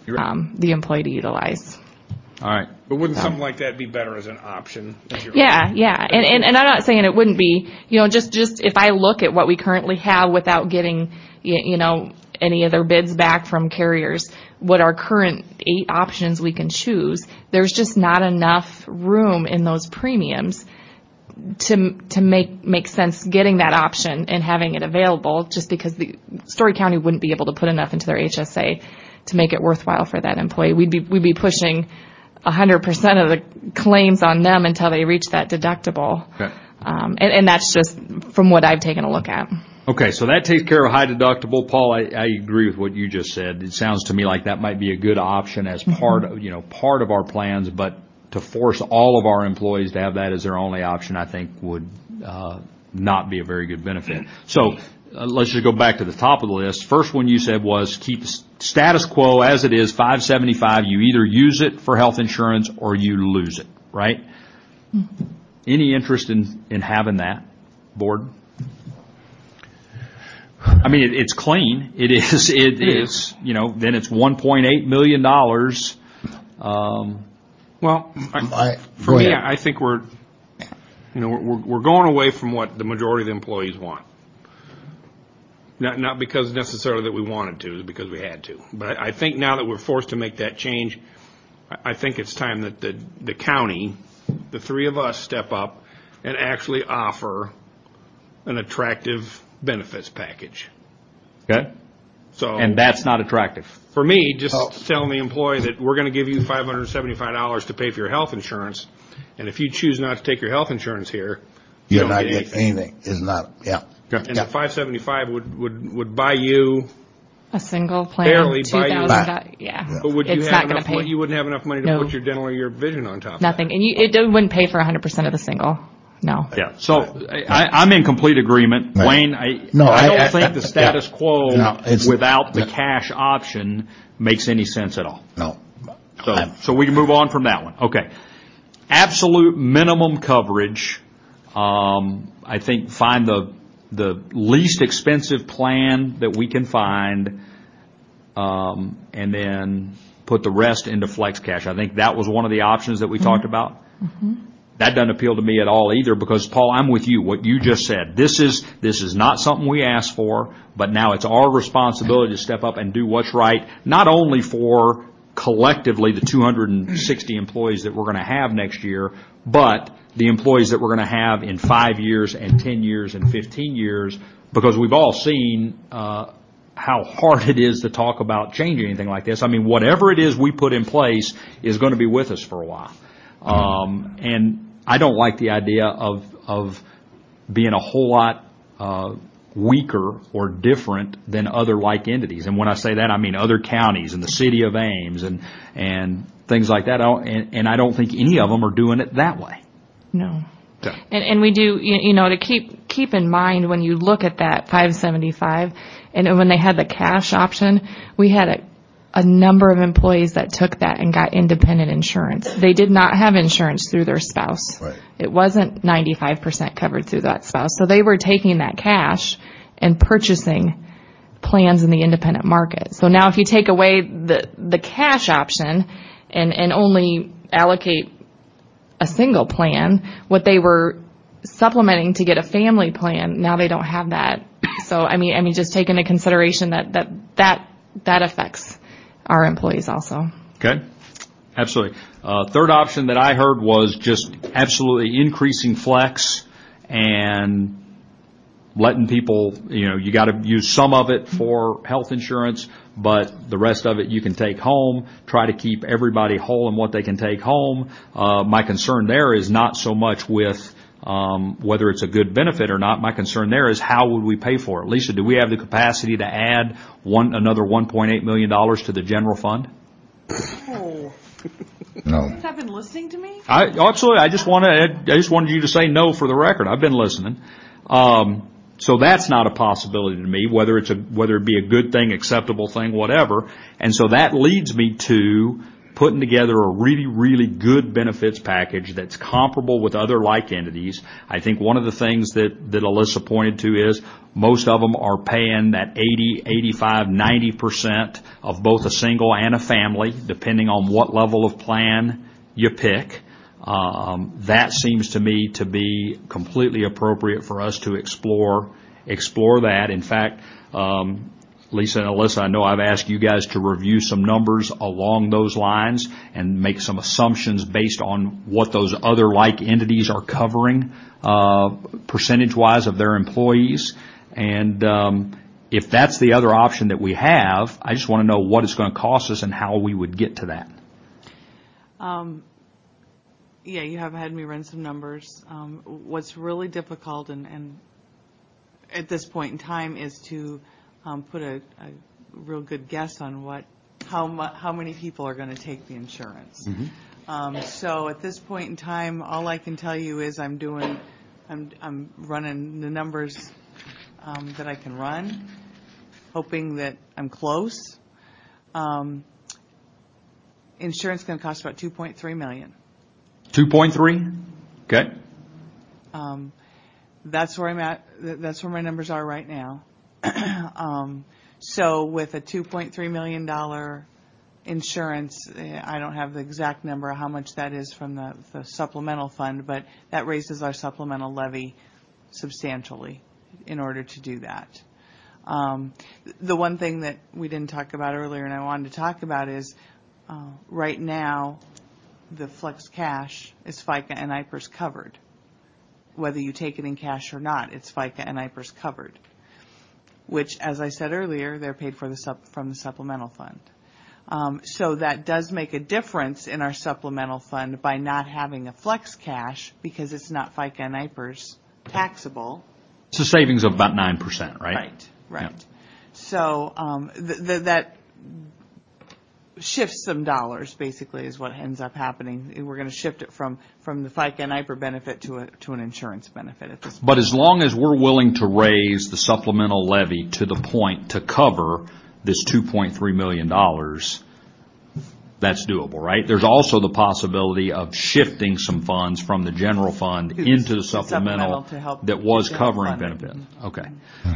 the employee to utilize. All right. But wouldn't something like that be better as an option? Yeah. And I'm not saying it wouldn't be, just if I look at what we currently have without getting, any other bids back from carriers, what our current 8 options we can choose, there's just not enough room in those premiums to make sense getting that option and having it available, just because the Story County wouldn't be able to put enough into their HSA to make it worthwhile for that employee. We'd be pushing 100% of the claims on them until they reach that deductible. Okay. And that's just from what I've taken a look at. Okay, so that takes care of high deductible. Paul, I agree with what you just said. It sounds to me like that might be a good option as part of our plans, but to force all of our employees to have that as their only option, I think would not be a very good benefit. So let's just go back to the top of the list. First one you said was keep status quo as it is, $575. You either use it for health insurance or you lose it, right? Mm-hmm. Any interest in having that, board? I mean, it's clean. It is. Then it's $1.8 million. For me, I think we're going away from what the majority of the employees want. Not because necessarily that we wanted to, it's because we had to. But I think now that we're forced to make that change, I think it's time that the county, the 3 of us, step up and actually offer an attractive benefits package. Okay. And that's not attractive. For me, just telling the employee that we're going to give you $575 to pay for your health insurance, and if you choose not to take your health insurance here, you're not getting anything. Is not, yeah. And the $575 would buy you a single plan, barely buy you. Yeah. But you wouldn't have enough money to put your dental or your vision on top of nothing. that. And it wouldn't pay for 100% of the single. No. Yeah. So I'm in complete agreement. Right. Wayne, I don't think the status quo without the cash option makes any sense at all. No. So we can move on from that one. Okay. Absolute minimum coverage. I think find the least expensive plan that we can find, and then put the rest into flex cash. I think that was one of the options that we talked about. Mm-hmm. That doesn't appeal to me at all either, because, Paul, I'm with you. What you just said, this is not something we asked for, but now it's our responsibility to step up and do what's right, not only for collectively the 260 employees that we're going to have next year, but the employees that we're going to have in 5 years and 10 years and 15 years, because we've all seen how hard it is to talk about changing anything like this. I mean, whatever it is we put in place is going to be with us for a while. And I don't like the idea of being a whole lot weaker or different than other like entities. And when I say that, I mean other counties and the city of Ames and things like that. And I don't think any of them are doing it that way. No. Okay. And we do, to keep in mind when you look at that 575, and when they had the cash option, we had a number of employees that took that and got independent insurance. They did not have insurance through their spouse. Right. It wasn't 95% covered through that spouse. So they were taking that cash and purchasing plans in the independent market. So now if you take away the cash option and only allocate a single plan, what they were supplementing to get a family plan, now they don't have that. So I mean just take into consideration that affects our employees also. Okay. Absolutely. Third option that I heard was just absolutely increasing flex and letting people, you got to use some of it for health insurance, but the rest of it you can take home. Try to keep everybody whole in what they can take home. My concern there is not so much with whether it's a good benefit or not. My concern there is how would we pay for it? Lisa, do we have the capacity to add another $1.8 million to the general fund? Oh. No. You have been listening to me? Absolutely. I just wanted you to say no for the record. I've been listening. So that's not a possibility to me, whether it be a good thing, acceptable thing, whatever. And so that leads me to putting together a really, really good benefits package that's comparable with other like entities. I think one of the things that Alyssa pointed to is most of them are paying that 80, 85, 90% of both a single and a family, depending on what level of plan you pick. That seems to me to be completely appropriate for us to explore that. In fact, Lisa and Alyssa, I know I've asked you guys to review some numbers along those lines and make some assumptions based on what those other like entities are covering percentage-wise of their employees. And if that's the other option that we have, I just want to know what it's going to cost us and how we would get to that. Yeah, you have had me run some numbers. What's really difficult and at this point in time is to put a real good guess on how many people are going to take the insurance. Mm-hmm. So at this point in time, all I can tell you is I'm running the numbers that I can run, hoping that I'm close. Insurance is going to cost about $2.3 million. 2.3? Okay. That's where I'm at. That's where my numbers are right now. So with a $2.3 million insurance, I don't have the exact number of how much that is from the supplemental fund, but that raises our supplemental levy substantially in order to do that. The one thing that we didn't talk about earlier and I wanted to talk about is right now the flex cash is FICA and IPERS covered. Whether you take it in cash or not, it's FICA and IPERS covered, which, as I said earlier, they're paid for from the supplemental fund. So that does make a difference in our supplemental fund by not having a flex cash because it's not FICA and IPERS taxable. It's a savings of about 9%, right? Right. Yeah. So that shifts some dollars, basically, is what ends up happening. We're going to shift it from the FICA and IPER benefit to an insurance benefit at this point. But as long as we're willing to raise the supplemental levy to the point to cover this $2.3 million, that's doable, right? There's also the possibility of shifting some funds from the general fund into the supplemental to help that was to covering help fund it. benefits. Okay.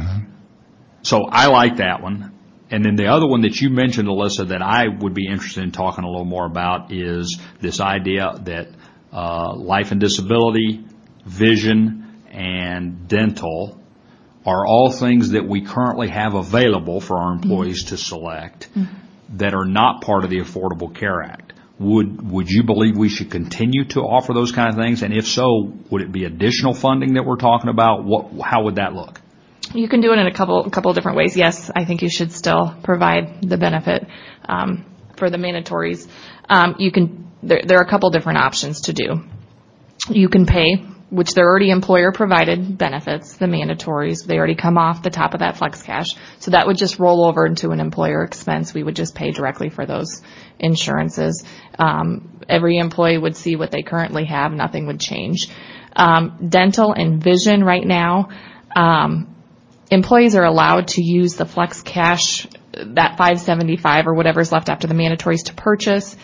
So I like that one. And then the other one that you mentioned, Alyssa, that I would be interested in talking a little more about is this idea that life and disability, vision, and dental are all things that we currently have available for our employees to select that are not part of the Affordable Care Act. Would you believe we should continue to offer those kind of things? And if so, would it be additional funding that we're talking about? How would that look? You can do it in a couple of different ways. Yes, I think you should still provide the benefit for the mandatories. There are a couple different options to do. You can pay, which they're already employer-provided benefits, the mandatories. They already come off the top of that flex cash. So that would just roll over into an employer expense. We would just pay directly for those insurances. Every employee would see what they currently have. Nothing would change. Dental and vision right now, employees are allowed to use the flex cash, that $575 or whatever's left after the mandatories, to purchase.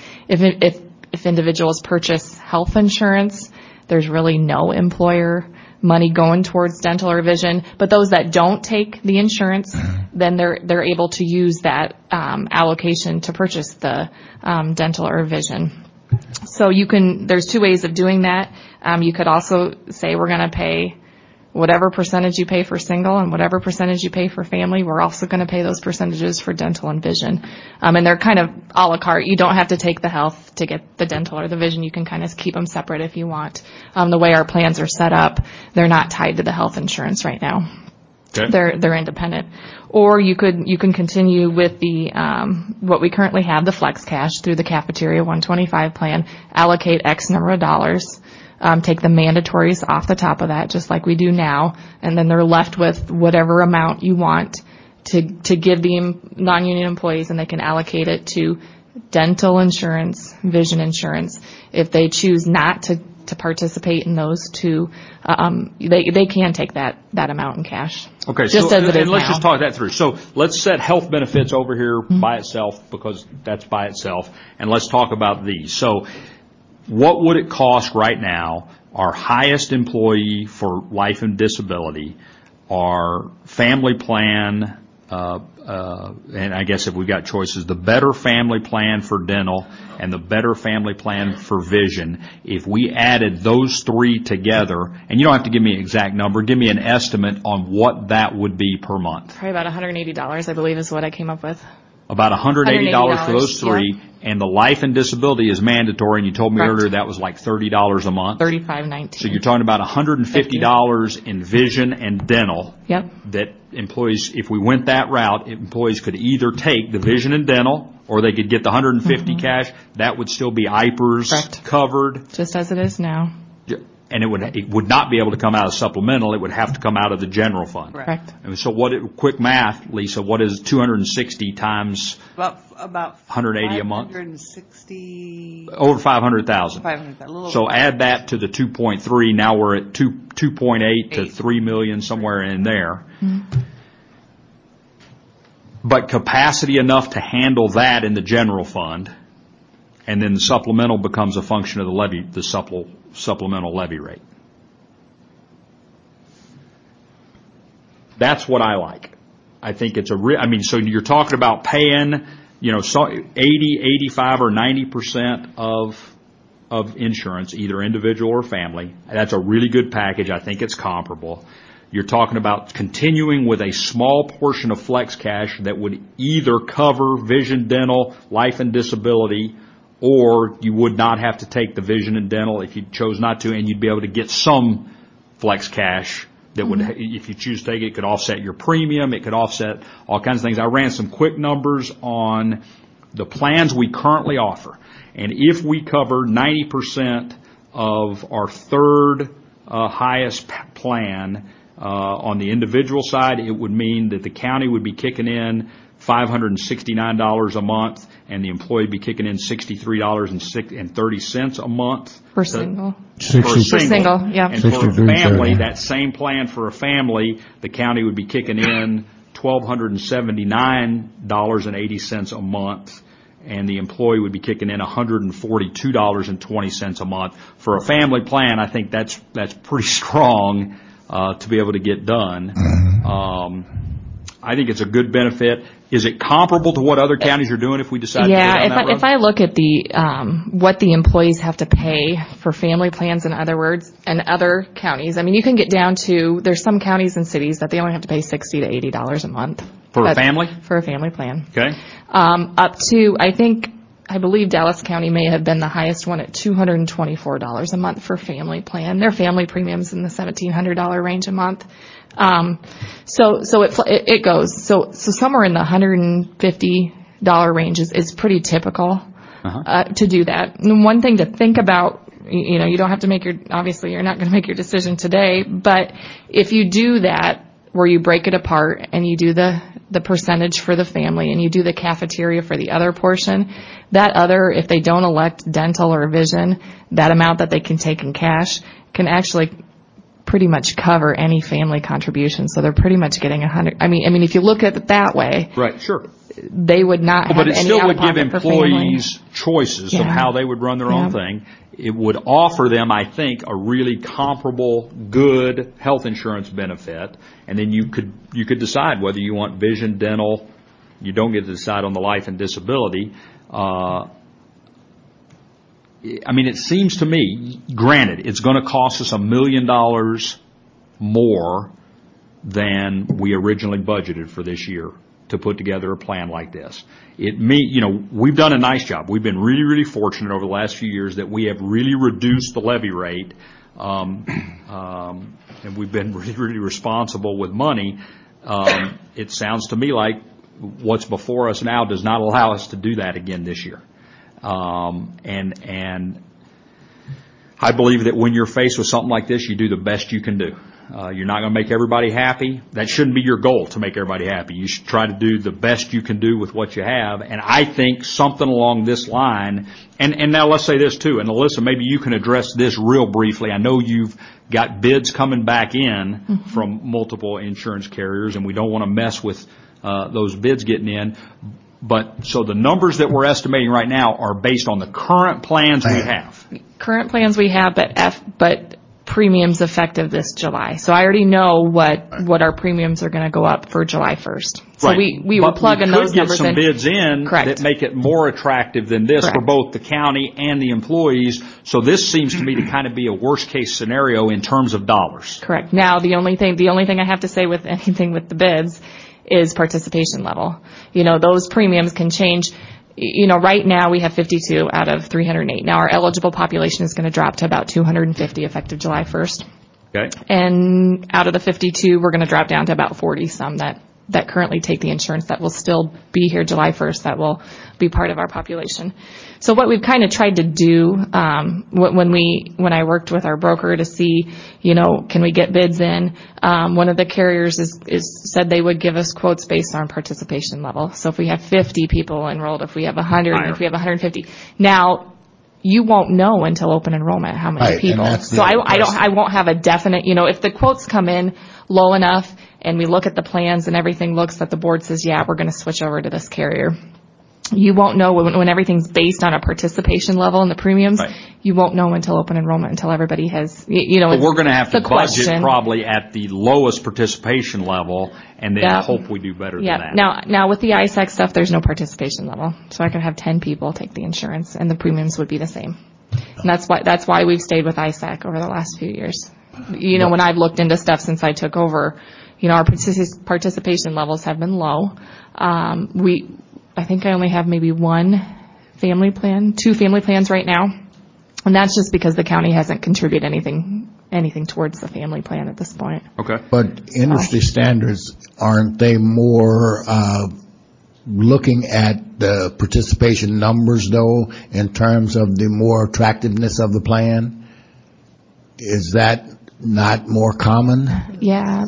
If individuals purchase health insurance, there's really no employer money going towards dental or vision. But those that don't take the insurance, then they're able to use that allocation to purchase the dental or vision. So there's two ways of doing that. You could also say we're going to pay whatever percentage you pay for single and whatever percentage you pay for family, we're also going to pay those percentages for dental and vision. And they're kind of a la carte. You don't have to take the health to get the dental or the vision. You can kind of keep them separate if you want. The way our plans are set up, they're not tied to the health insurance right now. Okay. They're independent. Or you can continue with the what we currently have, the flex cash, through the cafeteria 125 plan, allocate X number of dollars. Take the mandatories off the top of that, just like we do now, and then they're left with whatever amount you want to give the non-union employees, and they can allocate it to dental insurance, vision insurance. If they choose not to to participate in those two, they can take that amount in cash. Okay, just so as it is let's now. just talk that through. So let's set health benefits over here by itself, because that's by itself, and let's talk about these. So what would it cost right now? Our highest employee for life and disability, our family plan, and I guess if we've got choices, the better family plan for dental and the better family plan for vision, if we added those three together, and you don't have to give me an exact number, give me an estimate on what that would be per month. Probably about $180, I believe, is what I came up with. About $180 for those three, yeah. And the life and disability is mandatory, and you told me Correct. earlier that was like $30 a month. $35.19. So you're talking about $150 in vision and dental. Yep. That employees, if we went that route, employees could either take the vision and dental, or they could get the $150 cash. That would still be IPERS Correct. covered. Just as it is now. And it would not be able to come out of supplemental. It would have to come out of the general fund. Correct. And so quick math, Lisa, what is 260 times About 180 a month? 560. Over 500,000. 500,000. A little So over add that to the 2.3. Now we're at 2.8 to 3 million, somewhere in there. Mm-hmm. But capacity enough to handle that in the general fund, and then the supplemental becomes a function of the levy, the supplemental levy rate. That's what I like. I think it's so you're talking about paying, 80, 85, or 90% of insurance, either individual or family. That's a really good package. I think it's comparable. You're talking about continuing with a small portion of flex cash that would either cover vision, dental, life and disability, or you would not have to take the vision and dental if you chose not to, and you'd be able to get some flex cash that would, if you choose to take it, it could offset your premium, it could offset all kinds of things. I ran some quick numbers on the plans we currently offer, and if we cover 90% of our third highest plan on the individual side, it would mean that the county would be kicking in $569 a month, and the employee would be kicking in $63.30 a month. For single. For single, yeah. And for a family, that same plan for a family, the county would be kicking in $1,279.80 a month, and the employee would be kicking in $142.20 a month. For a family plan, I think that's pretty strong to be able to get done. I think it's a good benefit. Is it comparable to what other counties are doing if we decide to go down that road? If I look at the what the employees have to pay for family plans, in other words, and other counties, I mean, you can get down to, there's some counties and cities that they only have to pay $60 to $80 a month. For a family? For a family plan. Okay. Up to, I believe Dallas County may have been the highest one at $224 a month for family plan. Their family premiums in the $1,700 range a month. So it goes. So somewhere in the $150 range is pretty typical, to do that. And one thing to think about, you don't have to obviously you're not going to make your decision today, but if you do that, where you break it apart and you do the percentage for the family and you do the cafeteria for the other portion, that other, if they don't elect dental or vision, that amount that they can take in cash can actually pretty much cover any family contribution. So they're pretty much getting 100. I mean, if you look at it that way, right, sure, they would not have any out-of-pocket. But it still would give employees choices of how they would run their own thing. It would offer them, I think, a really comparable, good health insurance benefit, and then you could decide whether you want vision, dental. You don't get to decide on the life and disability. It seems to me, granted, it's going to cost us $1 million more than we originally budgeted for this year to put together a plan like this. We've done a nice job. We've been really, really fortunate over the last few years that we have really reduced the levy rate, and we've been really, really responsible with money. It sounds to me like what's before us now does not allow us to do that again this year. And I believe that when you're faced with something like this, you do the best you can do. You're not going to make everybody happy. That shouldn't be your goal, to make everybody happy. You should try to do the best you can do with what you have. And I think something along this line, and now let's say this too, and Alyssa, maybe you can address this real briefly. I know you've got bids coming back in from multiple insurance carriers, and we don't want to mess with those bids getting in. But so the numbers that we're estimating right now are based on the current plans we have. Current plans we have, but premiums effective this July. So I already know what our premiums are going to go up for July 1st. So right. we will plug in those numbers in. We could get some bids in Correct. that make it more attractive than this Correct. for both the county and the employees. So this seems to me to kind of be a worst case scenario in terms of dollars. Correct. Now the only thing I have to say with anything with the bids is participation level. Those premiums can change. Right now we have 52 out of 308. Now our eligible population is going to drop to about 250 effective July 1st. Okay. And out of the 52, we're going to drop down to about 40 some that currently take the insurance that will still be here July 1st, that will be part of our population. So what we've kind of tried to do, when I worked with our broker to see, can we get bids in, one of the carriers said they would give us quotes based on participation level. So if we have 50 people enrolled, if we have 100, if we have 150. Now, you won't know until open enrollment how many Right, people. So I won't have a definite, if the quotes come in low enough and we look at the plans and everything looks that the board says, yeah, we're going to switch over to this carrier. You won't know when everything's based on a participation level and the premiums. Right. You won't know until open enrollment, until everybody has, But we're going to have to budget question. probably at the lowest participation level and then hope we do better than that. Now with the ISAC stuff, there's no participation level. So I could have 10 people take the insurance and the premiums would be the same. And that's why we've stayed with ISAC over the last few years. When I've looked into stuff since I took over, our participation levels have been low. I think I only have maybe one family plan, 2 family plans right now. And that's just because the county hasn't contributed anything towards the family plan at this point. Okay. But industry standards, aren't they more looking at the participation numbers, though, in terms of the more attractiveness of the plan? Is that not more common? Yeah,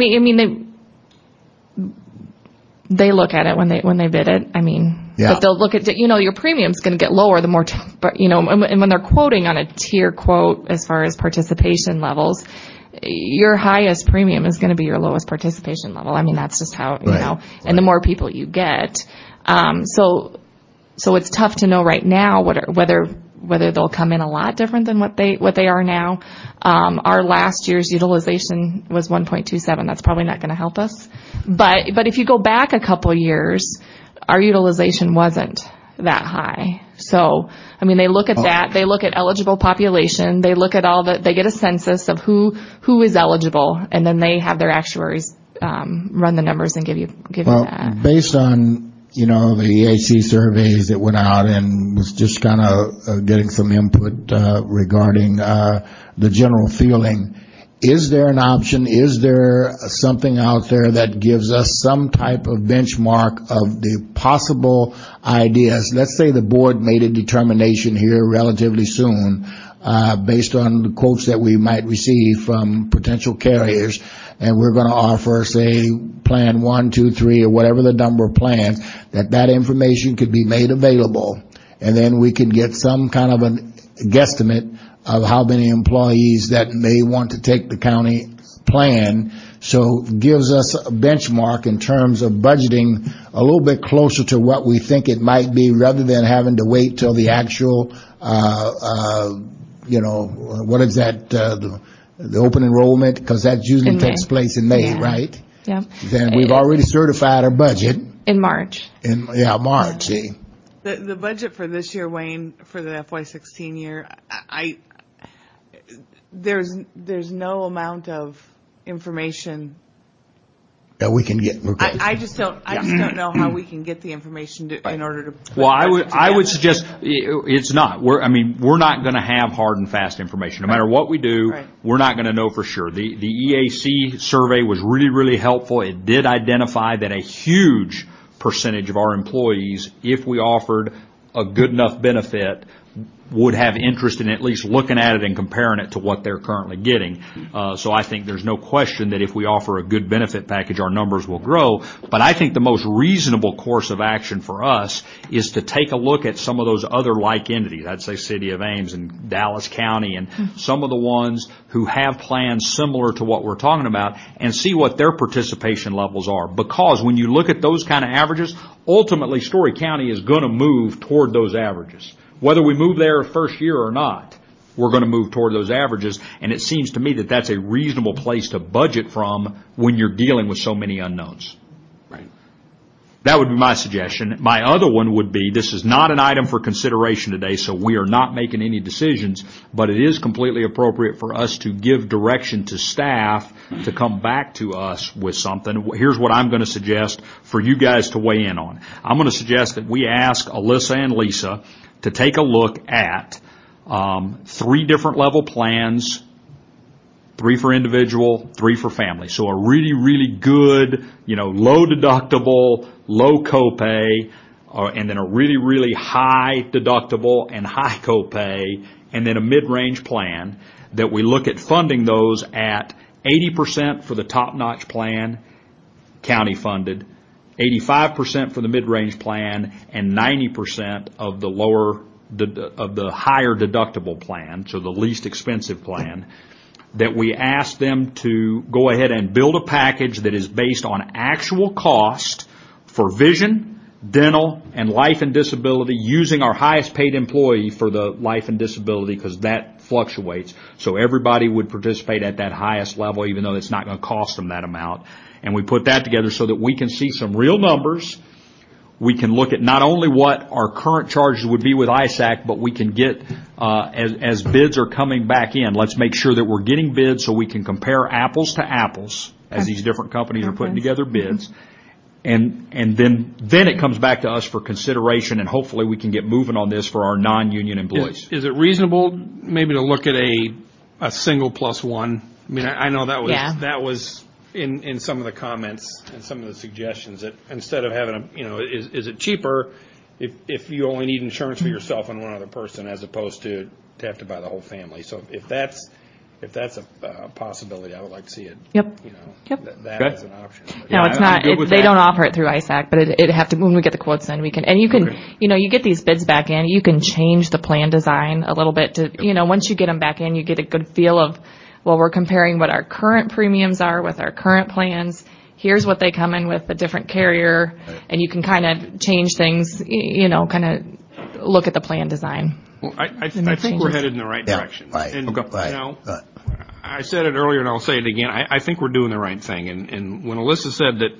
they look at it when they bid it. But they'll look at, your premium's going to get lower the more, and when they're quoting on a tier quote as far as participation levels, your highest premium is going to be your lowest participation level. That's just how, and the more people you get. So it's tough to know right now whether they'll come in a lot different than what they are now. Our last year's utilization was 1.27. That's probably not going to help us. But if you go back a couple years, our utilization wasn't that high. So, they look at that. They look at eligible population. They look at they get a census of who is eligible, and then they have their actuaries run the numbers and give you that. Based on the EAC surveys that went out, and was just kind of getting some input regarding the general feeling. Is there an option? Is there something out there that gives us some type of benchmark of the possible ideas? Let's say the board made a determination here relatively soon, based on the quotes that we might receive from potential carriers, and we're going to offer, say, plan 1, 2, 3, or whatever the number of plans, that information could be made available, and then we can get some kind of a guesstimate of how many employees that may want to take the county plan. So it gives us a benchmark in terms of budgeting a little bit closer to what we think it might be, rather than having to wait till the actual, what is that, the open enrollment, because that usually takes place in May, right? Yeah. Then we've already certified our budget. In March. March, see. The budget for this year, Wayne, for the FY16 year, there's no amount of information that we can get. Okay. I just don't know how we can get the information in order to put I would suggest it's not. We're not going to have hard and fast information. No matter what we do, we're not going to know for sure. The EAC survey was really, really helpful. It did identify that a huge percentage of our employees, if we offered a good enough benefit, would have interest in at least looking at it and comparing it to what they're currently getting. So I think there's no question that if we offer a good benefit package, our numbers will grow. But I think the most reasonable course of action for us is to take a look at some of those other like entities. I'd say City of Ames and Dallas County and some of the ones who have plans similar to what we're talking about and see what their participation levels are. Because when you look at those kind of averages, ultimately Story County is going to move toward those averages. Whether we move there first year or not, we're going to move toward those averages, and it seems to me that that's a reasonable place to budget from when you're dealing with so many unknowns. Right. That would be my suggestion. My other one would be, this is not an item for consideration today, so we are not making any decisions, but it is completely appropriate for us to give direction to staff to come back to us with something. Here's what I'm going to suggest for you guys to weigh in on. I'm going to suggest that we ask Alyssa and Lisa to take a look at 3 different level plans, 3 for individual, 3 for family. So a really, really good, low deductible, low copay, and then a really, really high deductible and high copay, and then a mid-range plan that we look at funding those at 80% for the top-notch plan, county funded, 85% for the mid-range plan, and 90% of the higher deductible plan, so the least expensive plan, that we ask them to go ahead and build a package that is based on actual cost for vision, dental, and life and disability, using our highest paid employee for the life and disability because that fluctuates. So everybody would participate at that highest level, even though it's not going to cost them that amount. And we put that together so that we can see some real numbers. We can look at not only what our current charges would be with ISAC, but we can get, as bids are coming back in, let's make sure that we're getting bids so we can compare apples to apples as these different companies are putting together bids. And then it comes back to us for consideration, and hopefully we can get moving on this for our non-union employees. Is it reasonable maybe to look at a single plus one? I mean, I know that was in some of the comments and some of the suggestions that instead of having is it cheaper if you only need insurance for yourself and one other person as opposed to have to buy the whole family? So if that's a possibility, I would like to see it. Yep. That as an option. No, it's not. They don't offer it through ISAC, but it have to when we get the quotes in, we can. And you can, you get these bids back in. You can change the plan design a little bit to, once you get them back in, you get a good feel of, well, we're comparing what our current premiums are with our current plans. Here's what they come in with, a different carrier, and you can kind of change things. Kind of look at the plan design. Well, I think we're headed in the right direction. Right. And, right. I said it earlier and I'll say it again. I think we're doing the right thing. And when Alyssa said that,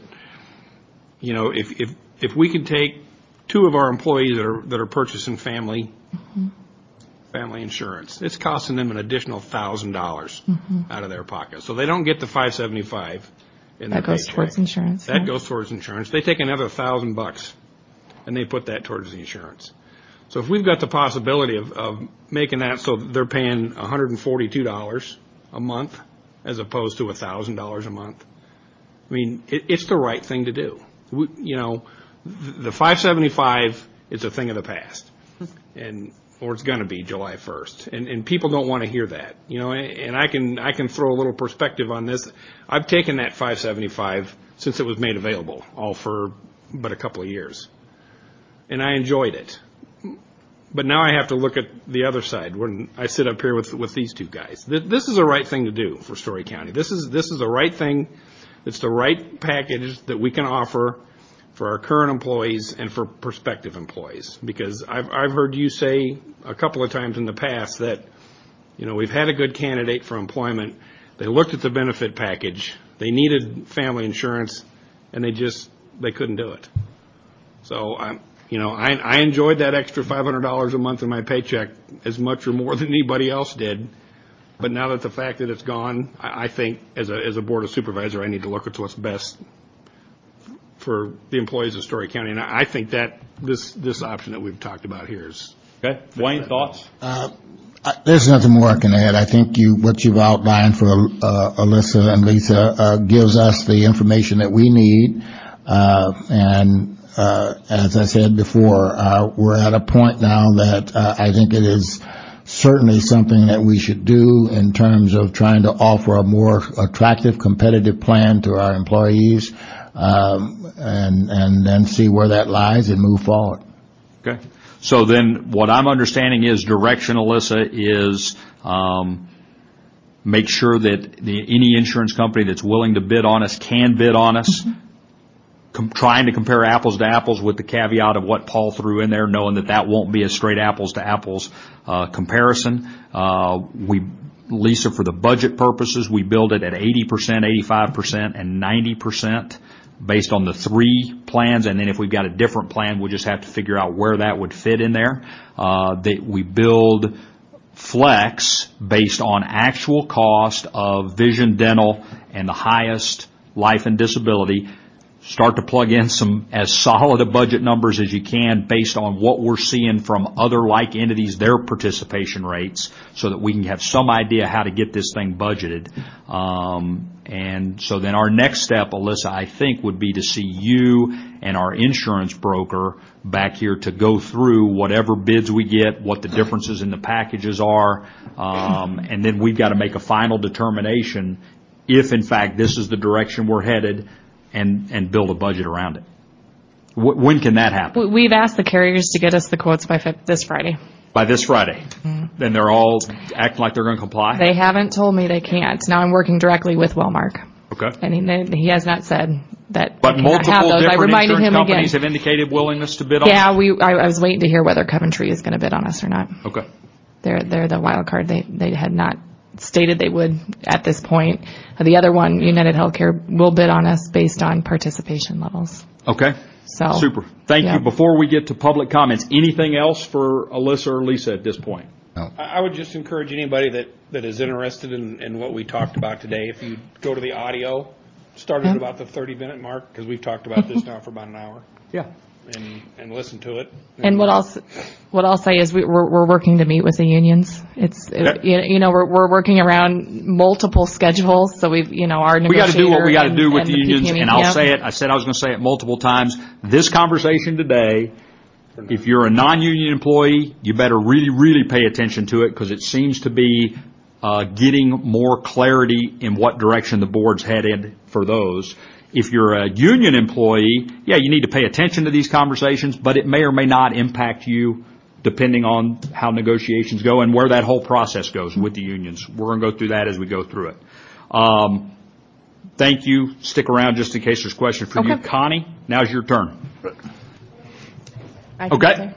if we can take 2 of our employees that are purchasing family insurance, it's costing them an additional $1,000 out of their pocket. So they don't get the $575 in their paycheck. That goes towards insurance. That goes towards insurance. They take another $1,000 and they put that towards the insurance. So if we've got the possibility of making that so they're paying $142 a month as opposed to $1,000 a month, I mean, it's the right thing to do. The $575 is a thing of the past, or it's going to be July 1st, and people don't want to hear that. And I can throw a little perspective on this. I've taken that $575 since it was made available, all for but a couple of years, and I enjoyed it. But now I have to look at the other side when I sit up here with these 2 guys. This is the right thing to do for Story County. This is the right thing. It's the right package that we can offer for our current employees and for prospective employees. Because I've heard you say a couple of times in the past that, we've had a good candidate for employment. They looked at the benefit package. They needed family insurance, and they couldn't do it. So I enjoyed that extra $500 a month in my paycheck as much or more than anybody else did. But now that the fact that it's gone, I think as a board of supervisor, I need to look at what's best for the employees of Story County. And I think that this option that we've talked about here is. Okay. Wayne, thoughts? There's nothing more I can add. I think what you've outlined for Alyssa and Lisa gives us the information that we need, and as I said before, we're at a point now that I think it is certainly something that we should do in terms of trying to offer a more attractive, competitive plan to our employees, and then see where that lies and move forward. Okay. So then what I'm understanding is direction, Alyssa, is make sure that any insurance company that's willing to bid on us can bid on us, trying to compare apples to apples with the caveat of what Paul threw in there, knowing that won't be a straight apples to apples comparison. Lisa, for the budget purposes, we build it at 80%, 85%, and 90% based on the 3 plans, and then if we've got a different plan, we'll just have to figure out where that would fit in there. We build flex based on actual cost of vision, dental, and the highest life and disability. Start to plug in some as solid a budget numbers as you can based on what we're seeing from other like entities, their participation rates, so that we can have some idea how to get this thing budgeted. And so then our next step, Alyssa, I think would be to see you and our insurance broker back here to go through whatever bids we get, what the differences in the packages are, and then we've got to make a final determination if, in fact, this is the direction we're headed, and build a budget around it. When can that happen? We've asked the carriers to get us the quotes by this Friday. By this Friday. Then they're all acting like they're going to comply? They haven't told me they can't. Now I'm working directly with Wellmark. Okay. And he has not said that. But multiple have those. different insurance companies have indicated willingness to bid on it? Yeah, I was waiting to hear whether Coventry is going to bid on us or not. Okay. They're the wild card. They had not stated they would at this point. The other one, United Healthcare, will bid on us based on participation levels. Okay. So super. Thank you. Before we get to public comments, anything else for Alyssa or Lisa at this point? No. I would just encourage anybody that is interested in what we talked about today, if you go to the audio, start at about the 30-minute mark, because we've talked about this now for about an hour. Yeah. And listen to it. And what I'll say is we're working to meet with the unions. We're working around multiple schedules, so our negotiator. We got to do what we got to do with the unions, PPME, and I'll say it. I said I was going to say it multiple times. This conversation today, if you're a non-union employee, you better really, really pay attention to it, because it seems to be getting more clarity in what direction the board's headed for those. If you're a union employee, you need to pay attention to these conversations, but it may or may not impact you depending on how negotiations go and where that whole process goes with the unions. We're going to go through that as we go through it. Thank you. Stick around just in case there's questions for you. Connie, now's your turn. Okay.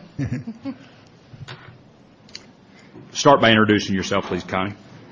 Start by introducing yourself, please, Connie.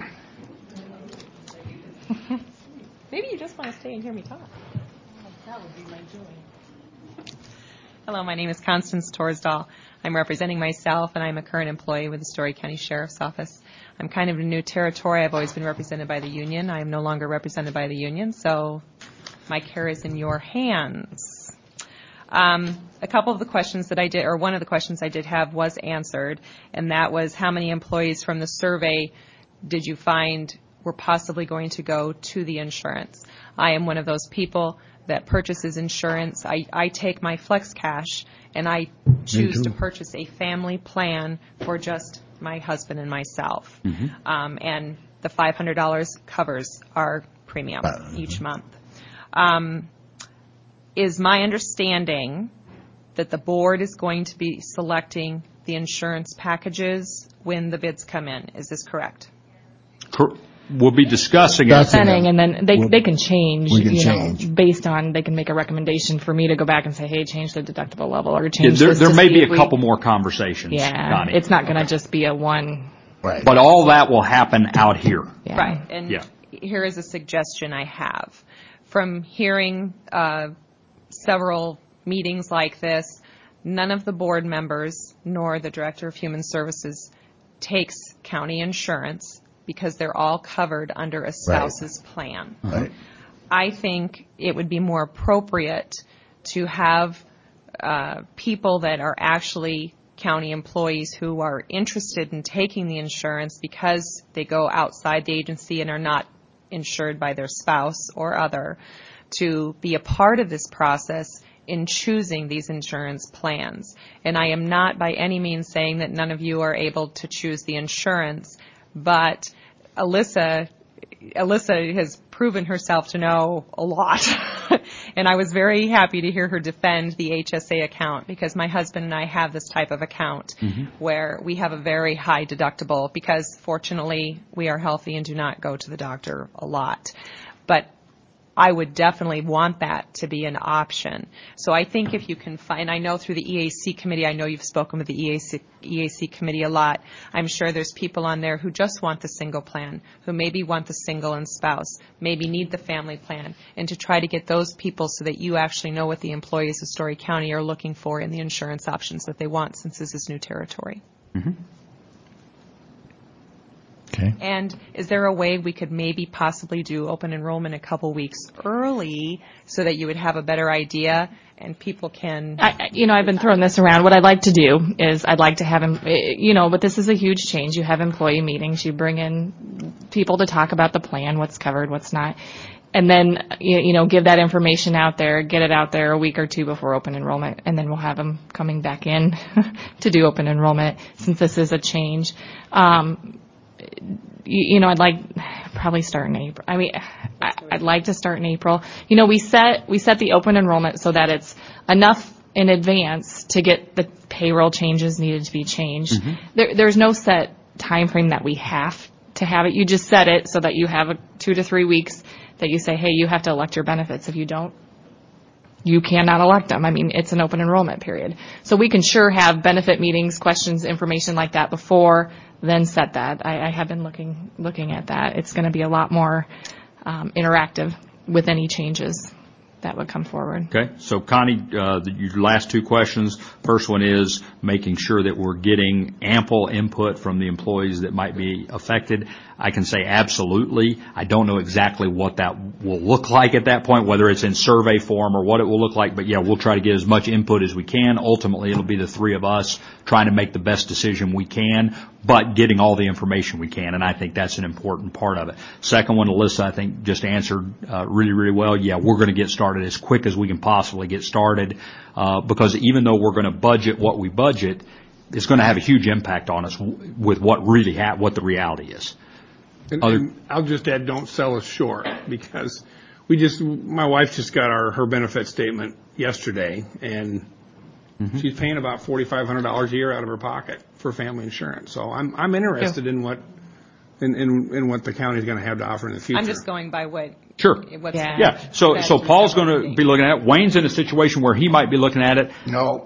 Maybe you just want to stay and hear me talk. That would be my joy. Hello, my name is Constance Torsdahl. I'm representing myself, and I'm a current employee with the Story County Sheriff's Office. I'm kind of in a new territory. I've always been represented by the union. I am no longer represented by the union, so my care is in your hands. A couple of the questions that I did, or one of the questions I did have was answered, and that was how many employees from the survey did you find were possibly going to go to the insurance. I am one of those people that purchases insurance. I take my flex cash and I choose to purchase a family plan for just my husband and myself. And the $500 covers our premium each month. Is my understanding that the board is going to be selecting the insurance packages when the bids come in? Is this correct? We'll be discussing it. And then they can change, change. based on, they can make a recommendation for me to go back and say, hey, change the deductible level or change this. There may be a couple more conversations, Connie. It's not going to just be a one. Right. But all that will happen out here. Yeah. Right. And here is a suggestion I have. From hearing several meetings like this, none of the board members nor the Director of Human Services takes county insurance because they're all covered under a spouse's plan. Right. I think it would be more appropriate to have people that are actually county employees who are interested in taking the insurance because they go outside the agency and are not insured by their spouse or other to be a part of this process in choosing these insurance plans. And I am not by any means saying that none of you are able to choose the insurance, but Alyssa has proven herself to know a lot. And I was very happy to hear her defend the HSA account, because my husband and I have this type of account where we have a very high deductible because fortunately we are healthy and do not go to the doctor a lot. But I would definitely want that to be an option. So I think if you can find, I know through the EAC committee, I know you've spoken with the EAC committee a lot. I'm sure there's people on there who just want the single plan, who maybe want the single and spouse, maybe need the family plan, and to try to get those people so that you actually know what the employees of Story County are looking for in the insurance options that they want, since this is new territory. Okay. And is there a way we could maybe possibly do open enrollment a couple weeks early so that you would have a better idea and people can... I've been throwing this around. What I'd like to do is I'd like to have, but this is a huge change. You have employee meetings. You bring in people to talk about the plan, what's covered, what's not. And then, give that information out there, get it out there a week or two before open enrollment, and then we'll have them coming back in to do open enrollment since this is a change. I'd like probably start in April. I'd like to start in April. We set the open enrollment so that it's enough in advance to get the payroll changes needed to be changed. There's no set time frame that we have to have it. You just set it so that you have 2 to 3 weeks that you say, hey, you have to elect your benefits. If you don't, you cannot elect them. It's an open enrollment period. So we can sure have benefit meetings, questions, information like that before, then set that. I have been looking at that. It's going to be a lot more interactive with any changes that would come forward. Okay. So, Connie, your last 2 questions. First one is making sure that we're getting ample input from the employees that might be affected. I can say absolutely. I don't know exactly what that will look like at that point, whether it's in survey form or what it will look like. But, yeah, we'll try to get as much input as we can. Ultimately, it'll be the 3 of us trying to make the best decision we can, but getting all the information we can. And I think that's an important part of it. Second one, Alyssa, I think, just answered really, really well. Yeah, we're going to get started as quick as we can possibly get started because even though we're going to budget what we budget, it's going to have a huge impact on us with what really what the reality is. And I'll just add, don't sell us short, because my wife just got her benefit statement yesterday, and she's paying about $4,500 a year out of her pocket for family insurance. So I'm interested in what the county's going to have to offer in the future. I'm just going by what. Sure. Yeah. So Paul's going to be looking at it. Wayne's in a situation where he might be looking at it. No.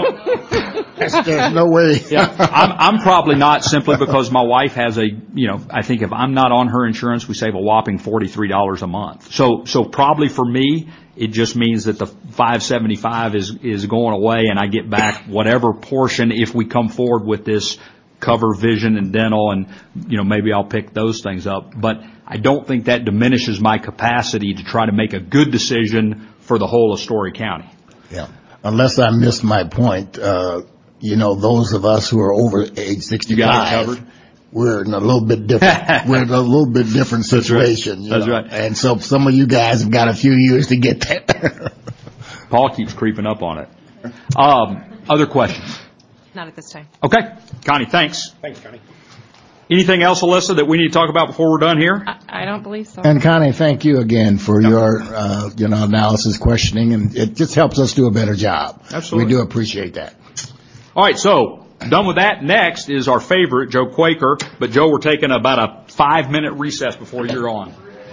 There's no way. Yeah. I'm probably not, simply because my wife has I think if I'm not on her insurance, we save a whopping $43 a month. So probably for me, it just means that the $575 is going away, and I get back whatever portion if we come forward with this cover vision and dental, and maybe I'll pick those things up. But I don't think that diminishes my capacity to try to make a good decision for the whole of Story County. Yeah. Unless I missed my point, those of us who are over age 65, you got it covered. We're in a little bit different. We're in a little bit different situation. That's right. And so some of you guys have got a few years to get that. Paul keeps creeping up on it. Other questions? Not at this time. Okay. Connie, thanks. Thanks, Connie. Anything else, Alyssa, that we need to talk about before we're done here? I don't believe so. And Connie, thank you again for your analysis, questioning, and it just helps us do a better job. Absolutely. We do appreciate that. All right, so done with that. Next is our favorite, Joe Quaker. But, Joe, we're taking about a 5-minute recess before you're on.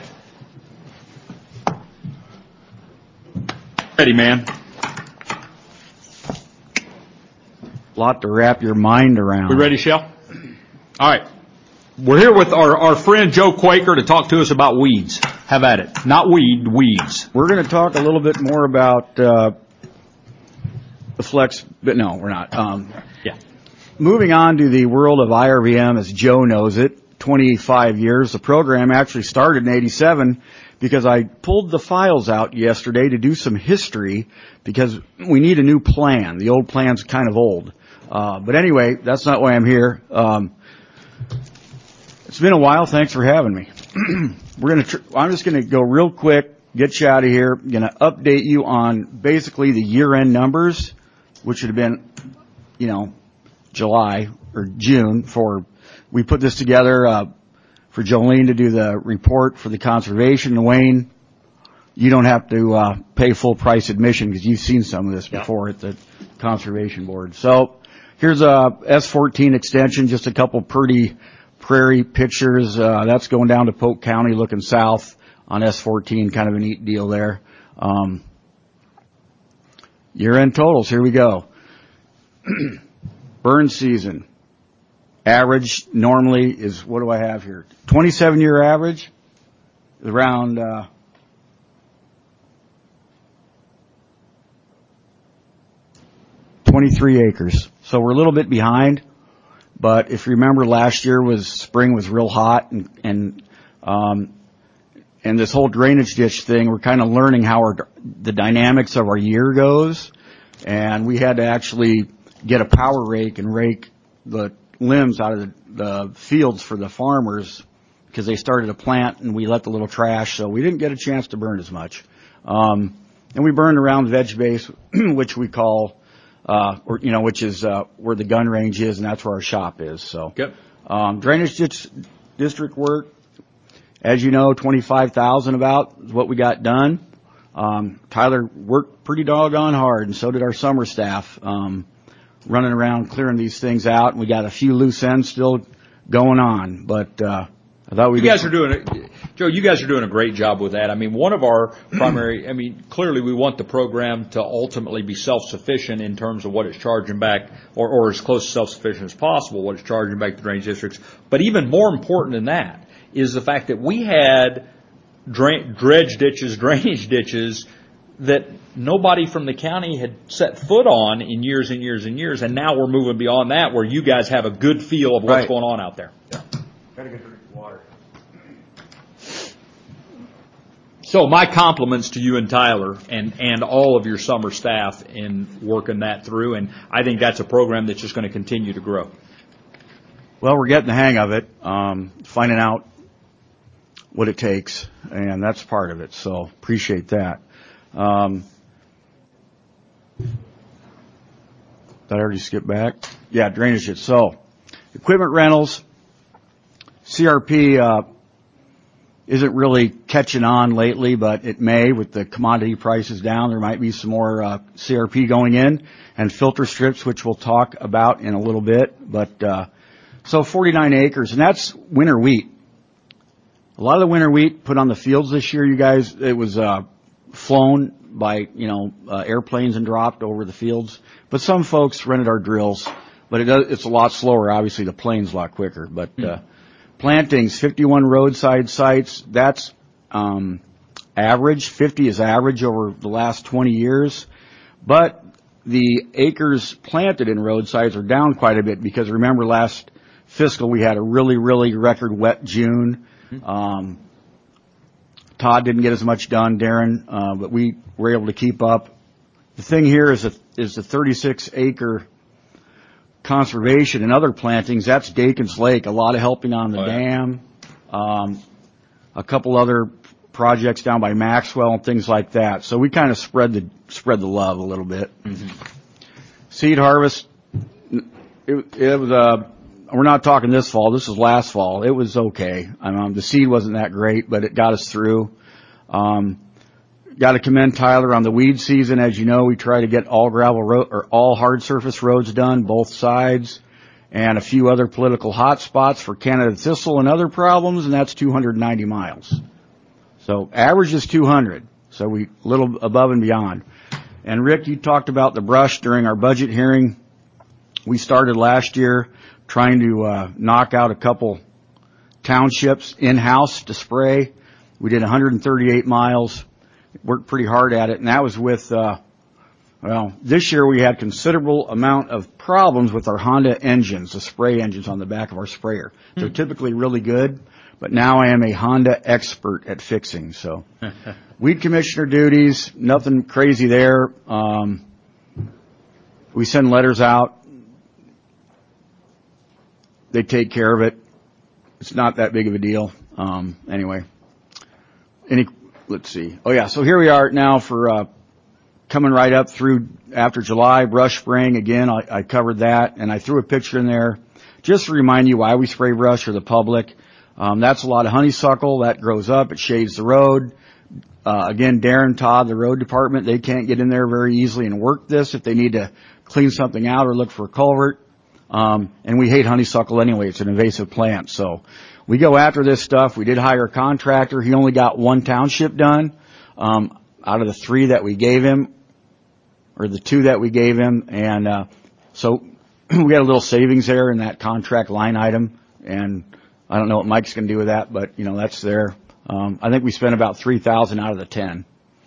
Ready, man. Lot to wrap your mind around. We ready, Shell? All right. We're here with our friend Joe Quaker to talk to us about weeds. Have at it. Not weeds. We're going to talk a little bit more about the flex, but no, we're not. Yeah. Moving on to the world of IRVM, as Joe knows it, 25 years. The program actually started in 87 because I pulled the files out yesterday to do some history because we need a new plan. The old plan's kind of old. But anyway, that's not why I'm here. It's been a while. Thanks for having me. I'm just going to go real quick get you out of here. Going to update you on basically the year-end numbers, which would have been, July or June we put this together, for Jolene to do the report for the conservation. Wayne, you don't have to, pay full price admission because you've seen some of this before at the conservation board. So here's a S14 extension, just a couple pretty prairie pictures. That's going down to Polk County looking south on S14, kind of a neat deal there. Year-end totals, here we go. Burn season. Average normally is, what do I have here? 27-year average is around, 23 acres. So we're a little bit behind, but if you remember last year spring was real hot and this whole drainage ditch thing, we're kind of learning how the dynamics of our year goes, and we had to actually get a power rake and rake the limbs out of the fields for the farmers because they started to plant and we let the little trash, so we didn't get a chance to burn as much. And we burned around veg base, which we call, which is where the gun range is, and that's where our shop is. So, drainage district work, as you know, 25,000 about is what we got done. Tyler worked pretty doggone hard, and so did our summer staff, running around clearing these things out. And we got a few loose ends still going on, but I thought you guys are doing Joe, you guys are doing a great job with that. I mean, one of our primary, clearly we want the program to ultimately be self-sufficient in terms of what it's charging back, or as close to self-sufficient as possible, what it's charging back to drainage districts. But even more important than that is the fact that we had drainage ditches that nobody from the county had set foot on in years and years and years, and now we're moving beyond that where you guys have a good feel of what's going on out there. Yeah. Gotta get drink of water. So my compliments to you and Tyler and all of your summer staff in working that through, and I think that's a program that's just going to continue to grow. Well, we're getting the hang of it, finding out what it takes, and that's part of it, so appreciate that. Did I already skip back? Yeah, drainage. So, equipment rentals, CRP isn't really catching on lately, but it may with the commodity prices down. There might be some more CRP going in, and filter strips, which we'll talk about in a little bit. But so 49 acres, and that's winter wheat. A lot of the winter wheat put on the fields this year, you guys, it was flown by airplanes and dropped over the fields. But some folks rented our drills, but it's a lot slower. Obviously, the plane's a lot quicker. But plantings, 51 roadside sites. That's average. 50 is average over the last 20 years. But the acres planted in roadsides are down quite a bit because remember last fiscal we had a really, really record wet June. Todd didn't get as much done, Darren, but we were able to keep up. The thing here is the 36-acre conservation and other plantings. That's Dakin's Lake. A lot of helping on the dam. A couple other projects down by Maxwell and things like that. So we kind of spread the love a little bit. Mm-hmm. Seed harvest. It was we're not talking this fall. This was last fall. It was okay. The seed wasn't that great, but it got us through. Got to commend Tyler on the weed season. As you know, we try to get all gravel road or all hard surface roads done, both sides, and a few other political hot spots for Canada thistle and other problems, and that's 290 miles. So average is 200. So we a little above and beyond. And Rick, you talked about the brush during our budget hearing. We started last year trying to knock out a couple townships in-house to spray. We did 138 miles, worked pretty hard at it, and that was with, this year we had considerable amount of problems with our Honda engines, the spray engines on the back of our sprayer. They're typically really good, but now I am a Honda expert at fixing, so. Weed commissioner duties, nothing crazy there. We send letters out. They take care of it. It's not that big of a deal. Anyway. let's see. Oh yeah, so here we are now for coming right up through after July, brush spraying again. I covered that, and I threw a picture in there just to remind you why we spray brush for the public. That's a lot of honeysuckle that grows up. It shades the road. Again, Darren, Todd, the road department, they can't get in there very easily and work this if they need to clean something out or look for a culvert. And we hate honeysuckle anyway. It's an invasive plant. So we go after this stuff. We did hire a contractor. He only got one township done, out of the 3 that we gave him, or the 2 that we gave him. And, so we got a little savings there in that contract line item. And I don't know what Mike's going to do with that, but that's there. I think we spent about 3,000 out of the 10.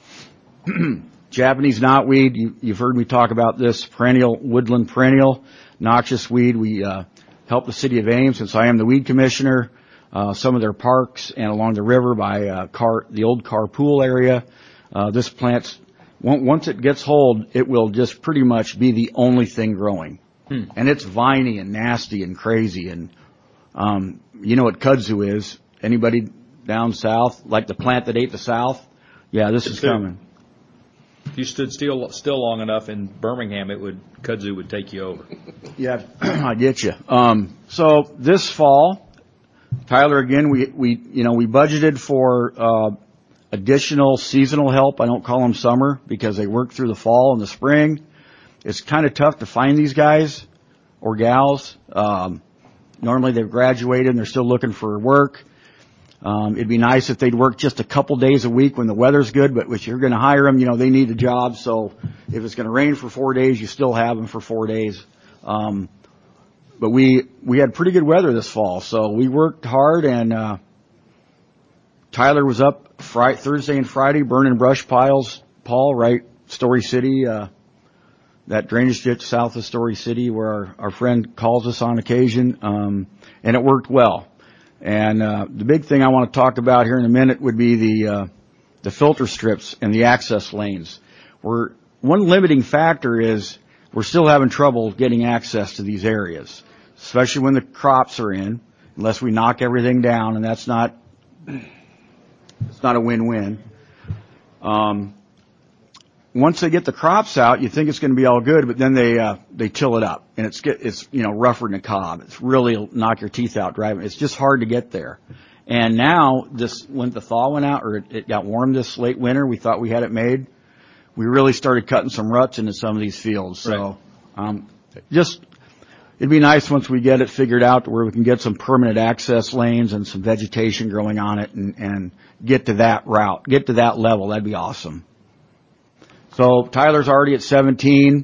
Japanese knotweed, you've heard me talk about this perennial, woodland perennial, noxious weed. We help the city of Ames, since I am the weed commissioner, some of their parks and along the river by the old carpool area. This plant, once it gets hold, it will just pretty much be the only thing growing. And it's viney and nasty and crazy. And you know what kudzu is. Anybody down south, like the plant that ate the South? Yeah, this is coming. If you stood still long enough in Birmingham, kudzu would take you over. Yeah, I get you. So this fall, Tyler, again, we budgeted for additional seasonal help. I don't call them summer because they work through the fall and the spring. It's kind of tough to find these guys or gals. Normally they've graduated and they're still looking for work. It'd be nice if they'd work just a couple days a week when the weather's good, but if you're going to hire them, they need a job. So if it's going to rain for 4 days, you still have them for 4 days. But we had pretty good weather this fall, so we worked hard, and Tyler was up Thursday and Friday burning brush piles. Paul, right, Story City, that drainage ditch south of Story City where our friend calls us on occasion, and it worked well. And the big thing I want to talk about here in a minute would be the filter strips and the access lanes. One limiting factor is we're still having trouble getting access to these areas, especially when the crops are in, unless we knock everything down, and it's not a win-win. Once they get the crops out, you think it's going to be all good, but then they till it up, and it's rougher than a cob. It's really knock your teeth out driving. It's just hard to get there. And now when the thaw went out, or it got warm this late winter, we thought we had it made. We really started cutting some ruts into some of these fields. So, it'd be nice once we get it figured out to where we can get some permanent access lanes and some vegetation growing on it and get to that route, get to that level. That'd be awesome. So Tyler's already at 17.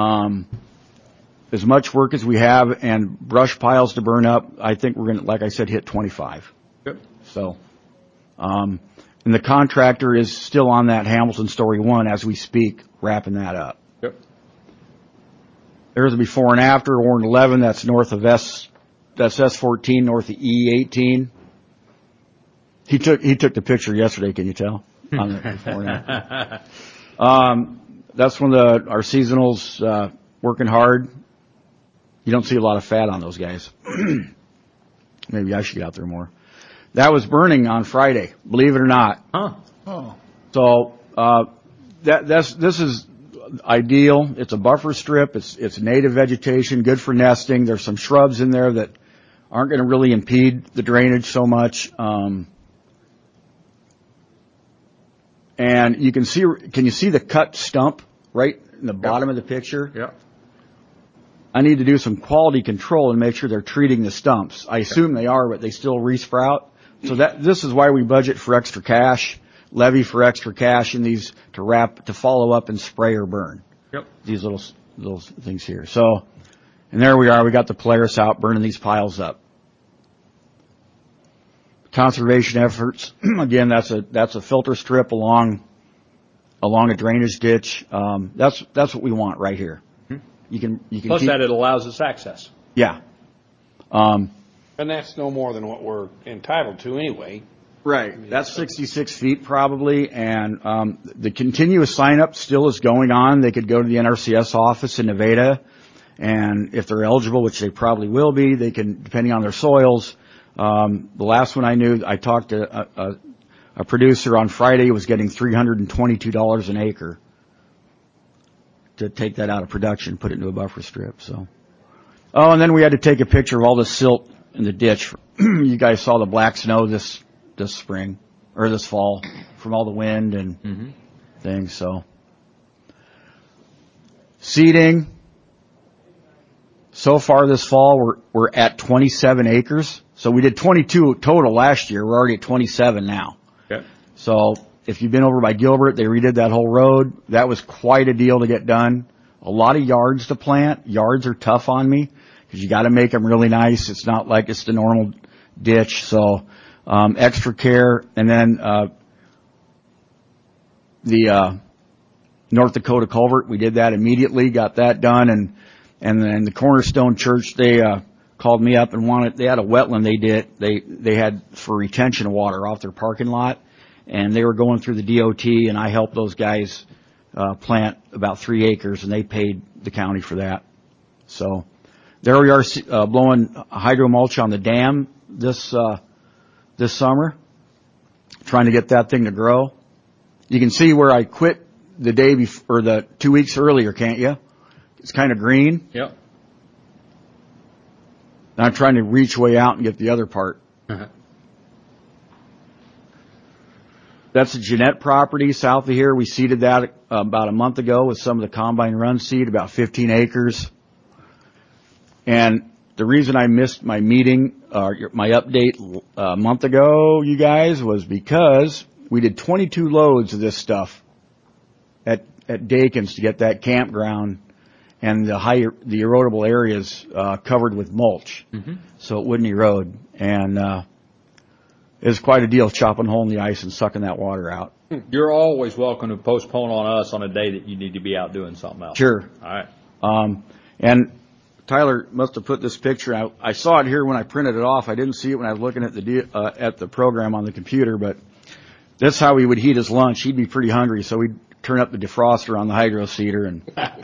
As much work as we have and brush piles to burn up, I think we're going to, like I said, hit 25. Yep. So, and the contractor is still on that Hamilton Story 1 as we speak, wrapping that up. Yep. There's a before and after, Warren 11, that's north of that's S14, north of E18. He took the picture yesterday, can you tell? On the before and after. That's when our seasonals, working hard. You don't see a lot of fat on those guys. Maybe I should get out there more. That was burning on Friday, believe it or not. Huh. Oh. So, this is ideal. It's a buffer strip. It's native vegetation, good for nesting. There's some shrubs in there that aren't going to really impede the drainage so much. And can you see the cut stump right in the bottom of the picture? Yeah. I need to do some quality control and make sure they're treating the stumps. I assume they are, but they still resprout. So this is why we budget for extra cash, levy for extra cash in these to follow up and spray or burn. Yep. These little things here. So, and there we are. We got the Polaris out burning these piles up. Conservation efforts. Again, that's a filter strip along a drainage ditch. That's what we want right here. You can Plus that it allows us access. Yeah. And that's no more than what we're entitled to anyway. Right. That's 66 feet probably, and the continuous sign-up still is going on. They could go to the NRCS office in Nevada, and if they're eligible, which they probably will be, they can, depending on their soils. The last one I knew, I talked to a producer on Friday was getting $322 an acre to take that out of production, put it into a buffer strip. So, oh, and then we had to take a picture of all the silt in the ditch. You guys saw the black snow this spring or this fall from all the wind and things. So, seeding. So far this fall, we're at 27 acres. So we did 22 total last year. We're already at 27 now. Okay. So if you've been over by Gilbert, they redid that whole road. That was quite a deal to get done. A lot of yards to plant. Yards are tough on me because you got to make them really nice. It's not like it's the normal ditch. So extra care. And then the North Dakota culvert, we did that immediately, got that done. And then the Cornerstone Church, they called me up and they had a wetland they had for retention of water off their parking lot, and they were going through the DOT, and I helped those guys plant about 3 acres, and they paid the county for that. So there we are, blowing hydro mulch on the dam this summer, trying to get that thing to grow. You can see where I quit the day before, or the 2 weeks earlier, can't you? It's kind of green. Yep. And I'm trying to reach way out and get the other part. That's a Jeanette property south of here. We seeded that about a month ago with some of the combine run seed, about 15 acres. And the reason I missed my meeting, my update a month ago, you guys, was because we did 22 loads of this stuff at Dakins to get that campground and the erodible areas covered with mulch, so it wouldn't erode. And it was quite a deal chopping a hole in the ice and sucking that water out. You're always welcome to postpone on us on a day that you need to be out doing something else. Sure. All right. And Tyler must have put this picture out. I saw it here when I printed it off. I didn't see it when I was looking at the program on the computer, but that's how he would heat his lunch. He'd be pretty hungry, so we'd turn up the defroster on the hydro seeder and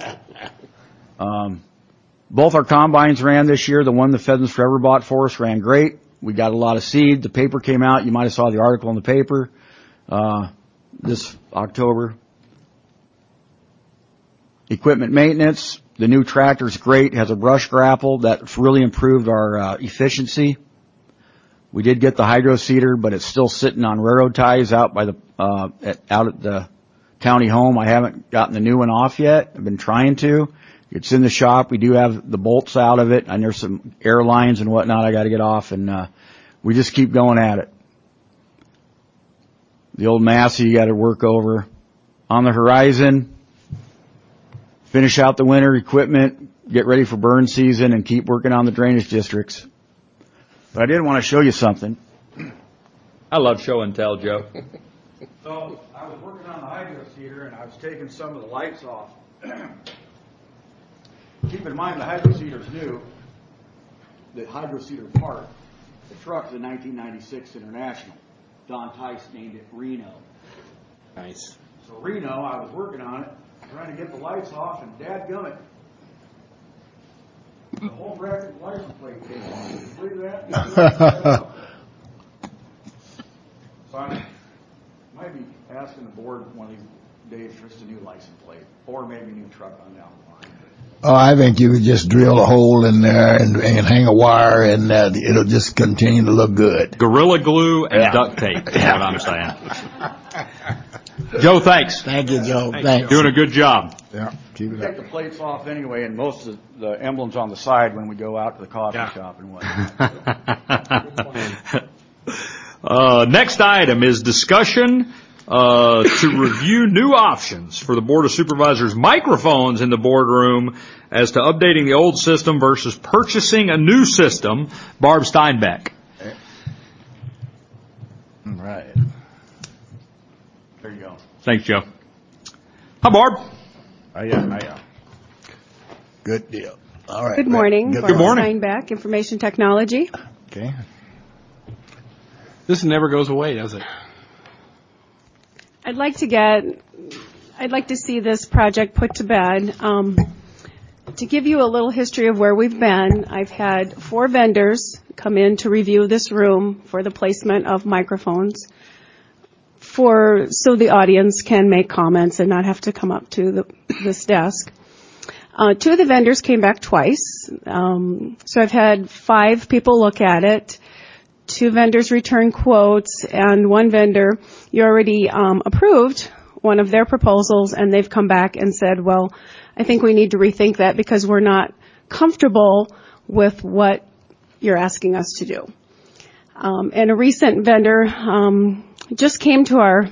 both our combines ran this year. The one the Pheasants Forever bought for us ran great. We got a lot of seed. The paper came out. You might have saw the article in the paper this October. Equipment maintenance. The new tractor's great. It has a brush grapple. That's really improved our efficiency. We did get the hydro seeder, but it's still sitting on railroad ties out by out at the county home. I haven't gotten the new one off yet. I've been trying to. It's in the shop. We do have the bolts out of it, and there's some air lines and whatnot I got to get off, and we just keep going at it. The old Massey you got to work over. On the horizon, finish out the winter equipment, get ready for burn season, and keep working on the drainage districts. But I did want to show you something. I love show and tell, Joe. So I was working on the hydro seeder, and I was taking some of the lights off. Keep in mind the hydro seeder's new. The hydro seeder part. The truck's a 1996 International. Don Tice named it Reno. Nice. So Reno, I was working on it, trying to get the lights off, and dadgummit, the whole bracket license plate came off. Can you believe that? So I might be asking the board one of these days for just a new license plate, or maybe a new truck on down the line. Oh, I think you could just drill a hole in there and hang a wire, and it'll just continue to look good. Gorilla glue and duct tape is what I'm saying. Joe, thanks. Thank you, Joe. Thanks. Doing a good job. Yeah, keep it Take the plates off anyway, and most of the emblems on the side when we go out to the coffee shop and whatnot. Next item is discussion to review new options for the Board of Supervisors microphones in the boardroom as to updating the old system versus purchasing a new system. Barb Steinbeck. All right. There you go. Thanks, Joe. Hi, Barb. Hiya. Good deal. All right. Good morning. Good morning. Steinbeck, Information Technology. Okay. This never goes away, does it? I'd like to see this project put to bed. To give you a little history of where we've been, I've had 4 vendors come in to review this room for the placement of microphones. so the audience can make comments and not have to come up to this desk. 2 of the vendors came back twice. So I've had 5 people look at it. 2 vendors return quotes, and 1 vendor, you already approved one of their proposals, and they've come back and said, well, I think we need to rethink that because we're not comfortable with what you're asking us to do. And a recent vendor just came to our,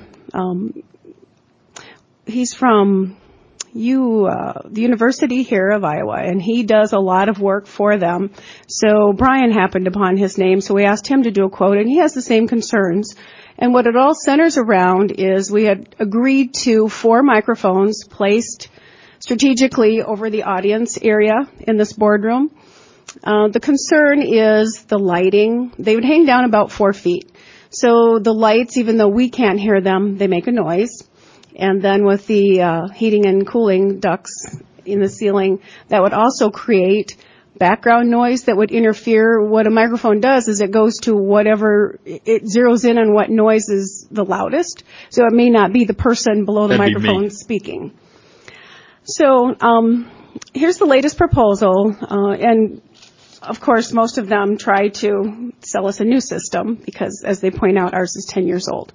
he's from the University here of Iowa, and he does a lot of work for them. So Brian happened upon his name, so we asked him to do a quote, and he has the same concerns. And what it all centers around is we had agreed to 4 microphones placed strategically over the audience area in this boardroom. The concern is the lighting. They would hang down about 4 feet. So the lights, even though we can't hear them, they make a noise. And then with the heating and cooling ducts in the ceiling, that would also create background noise that would interfere. What a microphone does is it goes to whatever, it zeroes in on what noise is the loudest. So it may not be the person below the microphone speaking. So here's the latest proposal, and of course most of them try to sell us a new system because, as they point out, ours is 10 years old.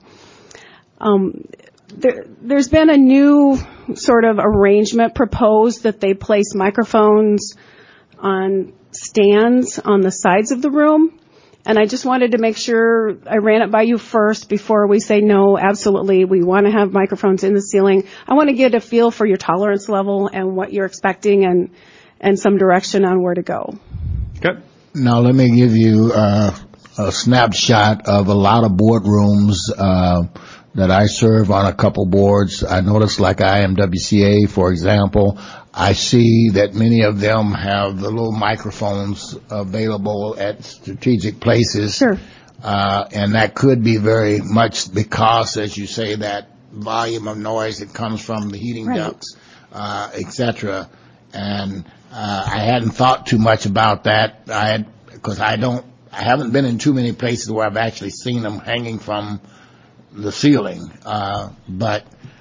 There's been a new sort of arrangement proposed that they place microphones on stands on the sides of the room. And I just wanted to make sure I ran it by you first before we say no, absolutely, we want to have microphones in the ceiling. I want to get a feel for your tolerance level and what you're expecting and some direction on where to go. Okay. Now let me give you a snapshot of a lot of boardrooms that I serve on a couple boards. I noticed like IMWCA, for example, I see that many of them have the little microphones available at strategic places. Sure. And that could be very much because, as you say, that volume of noise that comes from the heating ducts, et cetera. And I hadn't thought too much about that. Because I haven't been in too many places where I've actually seen them hanging from the ceiling. But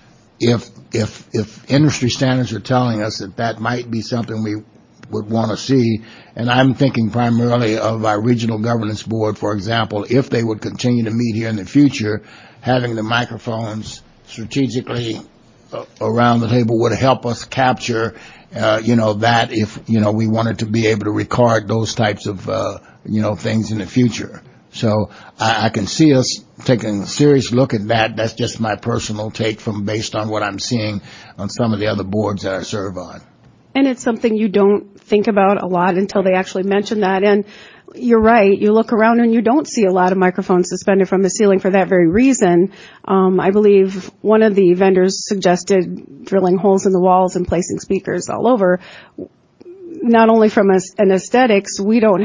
if industry standards are telling us that might be something we would want to see, and I'm thinking primarily of our regional governance board, for example, if they would continue to meet here in the future, having the microphones strategically around the table would help us capture, that if, we wanted to be able to record those types of, things in the future. So I can see us taking a serious look at that. That's just my personal take based on what I'm seeing on some of the other boards that I serve on. And it's something you don't think about a lot until they actually mention that. And you're right. You look around and you don't see a lot of microphones suspended from the ceiling for that very reason. I believe one of the vendors suggested drilling holes in the walls and placing speakers all over. Not only from an aesthetics, we don't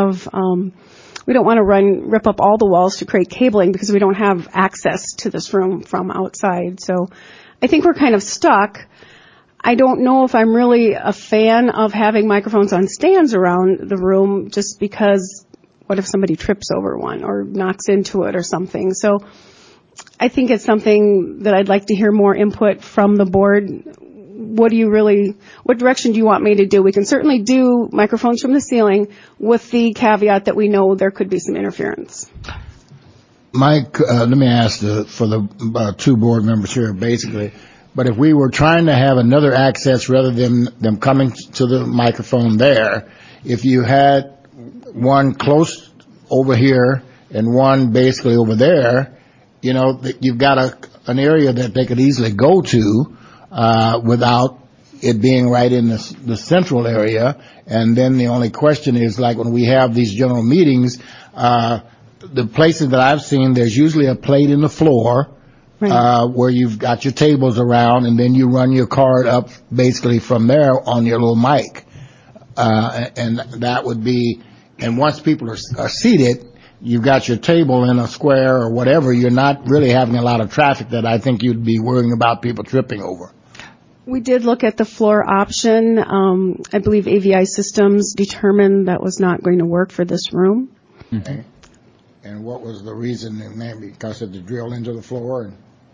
want to rip up all the walls to create cabling because we don't have access to this room from outside. So I think we're kind of stuck. I don't know if I'm really a fan of having microphones on stands around the room just because what if somebody trips over one or knocks into it or something? So I think it's something that I'd like to hear more input from the board. What direction do you want me to do? We can certainly do microphones from the ceiling with the caveat that we know there could be some interference. Mike, let me ask for the 2 board members here, basically. But if we were trying to have another access rather than them coming to the microphone there, if you had one close over here and one basically over there, you've got an area that they could easily go to without it being right in the central area. And then the only question is, like when we have these general meetings, the places that I've seen, there's usually a plate in the floor. Right. Where you've got your tables around, and then you run your card up basically from there on your little mic. And that would be, and once people are seated, you've got your table in a square or whatever, you're not really having a lot of traffic that I think you'd be worrying about people tripping over. We did look at the floor option. I believe AVI Systems determined that was not going to work for this room. Okay. And what was the reason? Because of the drill into the floor?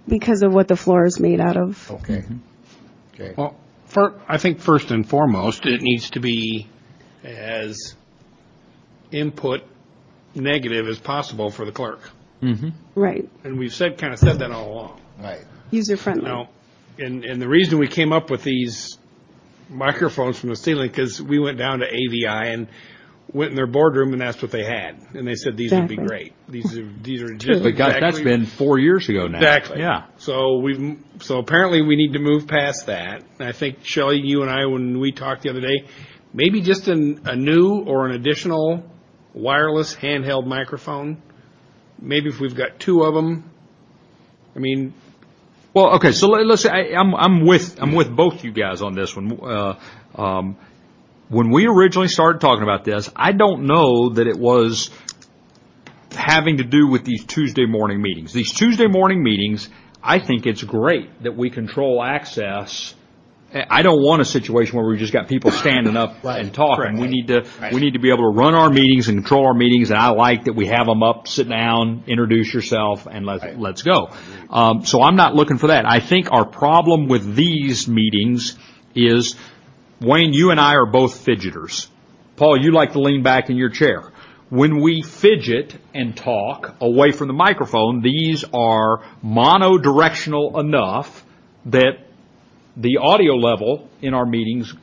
because of what the floor is made out of. Okay. Okay. Well, I think first and foremost, it needs to be as input negative as possible for the clerk. Right. And we've kind of said that all along. Right. User friendly. Now, and the reason we came up with these microphones from the ceiling, because we went down to AVI and went in their boardroom and asked what they had, and they said these would be great. These are just But gosh, that's been 4 years ago now. Exactly. Yeah. So apparently we need to move past that. And I think, Shelley, you and I, when we talked the other day, maybe just a new or an additional wireless handheld microphone. Maybe if we've got 2 of them. I mean, Well, okay, so let's say I'm with both you guys on this one. When we originally started talking about this, I don't know that it was having to do with these Tuesday morning meetings. These Tuesday morning meetings, I think it's great that we control access. I don't want a situation where we've just got people standing up and talking. We need to be able to run our meetings and control our meetings, and I like that we have them up, sit down, introduce yourself, and let's go. So I'm not looking for that. I think our problem with these meetings is, Wayne, you and I are both fidgeters. Paul, you like to lean back in your chair. When we fidget and talk away from the microphone, these are monodirectional enough that the audio level in our meetings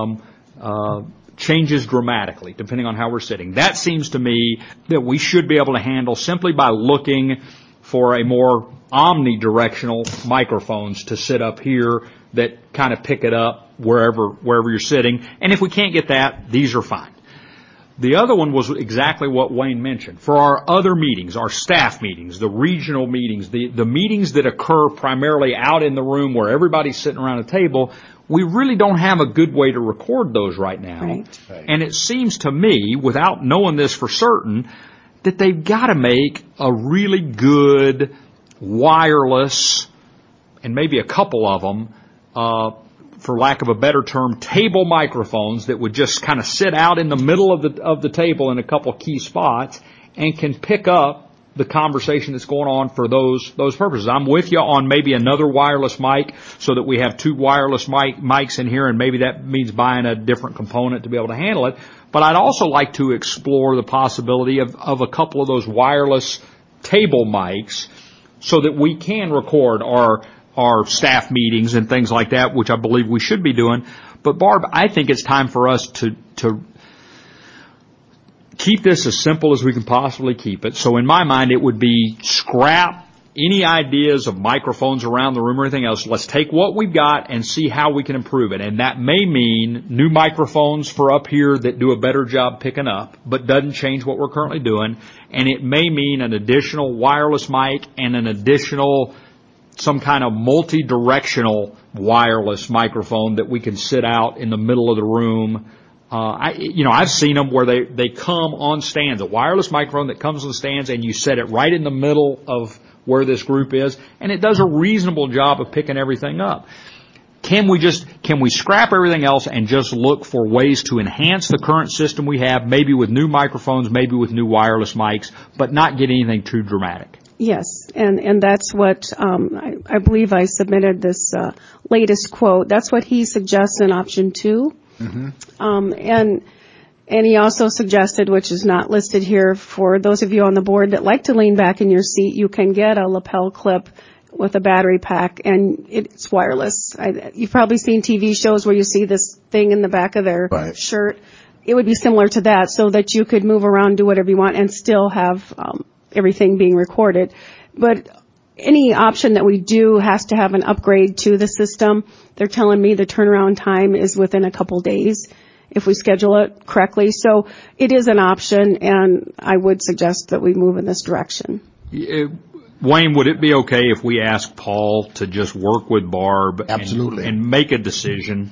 changes dramatically depending on how we're sitting. That seems to me that we should be able to handle simply by looking for a more omnidirectional microphones to sit up here that kind of pick it up wherever you're sitting. And if we can't get that, these are fine. The other one was exactly what Wayne mentioned. For our other meetings, our staff meetings, the regional meetings, the meetings that occur primarily out in the room where everybody's sitting around a table, we really don't have a good way to record those right now. Right. And it seems to me, without knowing this for certain, that they've got to make a really good wireless, and maybe a couple of them, for lack of a better term, table microphones that would just kind of sit out in the middle of the table in a couple key spots and can pick up the conversation that's going on for those purposes. I'm with you on maybe another wireless mic so that we have 2 wireless mics in here, and maybe that means buying a different component to be able to handle it. But I'd also like to explore the possibility of a couple of those wireless table mics so that we can record our staff meetings and things like that, which I believe we should be doing. But Barb, I think it's time for us to keep this as simple as we can possibly keep it. So in my mind, it would be scrap any ideas of microphones around the room or anything else. Let's take what we've got and see how we can improve it. And that may mean new microphones for up here that do a better job picking up, but doesn't change what we're currently doing. And it may mean an additional wireless mic and an additional some kind of multi-directional wireless microphone that we can sit out in the middle of the room. I've seen them where they come on stands, a wireless microphone that comes on stands, and you set it right in the middle of where this group is, and it does a reasonable job of picking everything up. Can we scrap everything else and just look for ways to enhance the current system we have, maybe with new microphones, maybe with new wireless mics, but not get anything too dramatic? Yes, and that's what I believe I submitted this latest quote. That's what he suggests in option 2. And he also suggested, which is not listed here, for those of you on the board that like to lean back in your seat, you can get a lapel clip with a battery pack, and it's wireless. You've probably seen TV shows where you see this thing in the back of their shirt. It would be similar to that, so that you could move around, do whatever you want, and still have everything being recorded. But any option that we do has to have an upgrade to the system. They're telling me the turnaround time is within a couple days if we schedule it correctly. So it is an option, and I would suggest that we move in this direction. Wayne, would it be okay if we ask Paul to just work with Barb and make a decision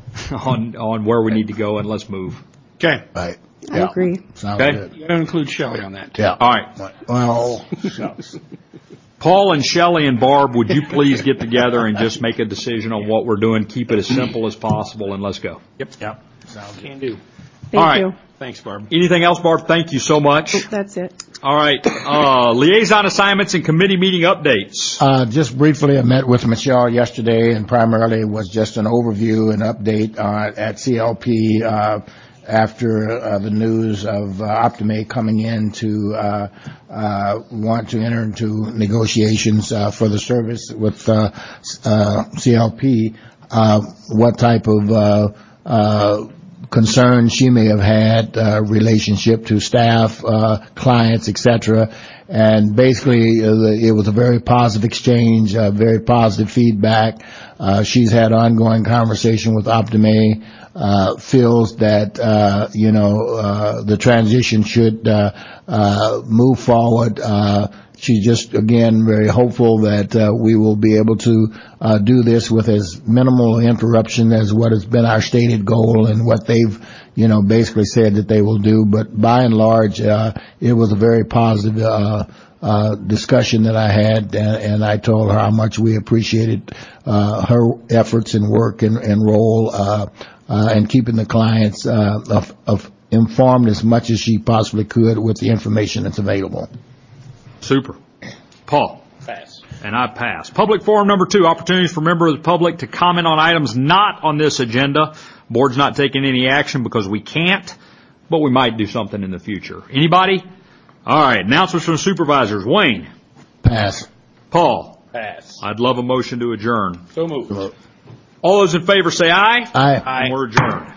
on where we need to go, and let's move? Okay. Right. I agree. Sounds good. You gotta include Shelley on that, too. Yeah. All right. Well, Paul and Shelley and Barb, would you please get together and just make a decision on what we're doing? Keep it as simple as possible, and let's go. Yep. Sounds can do. Thank you. All right. Thanks, Barb. Anything else, Barb? Thank you so much. That's it. All right. Liaison assignments and committee meeting updates. Just briefly, I met with Michelle yesterday, and primarily was just an overview and update at CLP after the news of Optimay coming in to want to enter into negotiations for the service with CLP. What type of concern she may have had, relationship to staff, clients, etc. And basically, it was a very positive exchange, very positive feedback. She's had ongoing conversation with Optimay, feels that, the transition should, move forward. She's just, again, very hopeful that we will be able to do this with as minimal interruption as what has been our stated goal and what they've, basically said that they will do. But by and large, it was a very positive discussion that I had, and I told her how much we appreciated her efforts and work and role and keeping the clients informed as much as she possibly could with the information that's available. Super. Paul? Pass. And I pass. Public forum number 2, opportunities for members of the public to comment on items not on this agenda. Board's not taking any action because we can't, but we might do something in the future. Anybody? All right. Announcements from the supervisors. Wayne? Pass. Paul? Pass. I'd love a motion to adjourn. So moved. All those in favor say aye. Aye. And we're adjourned.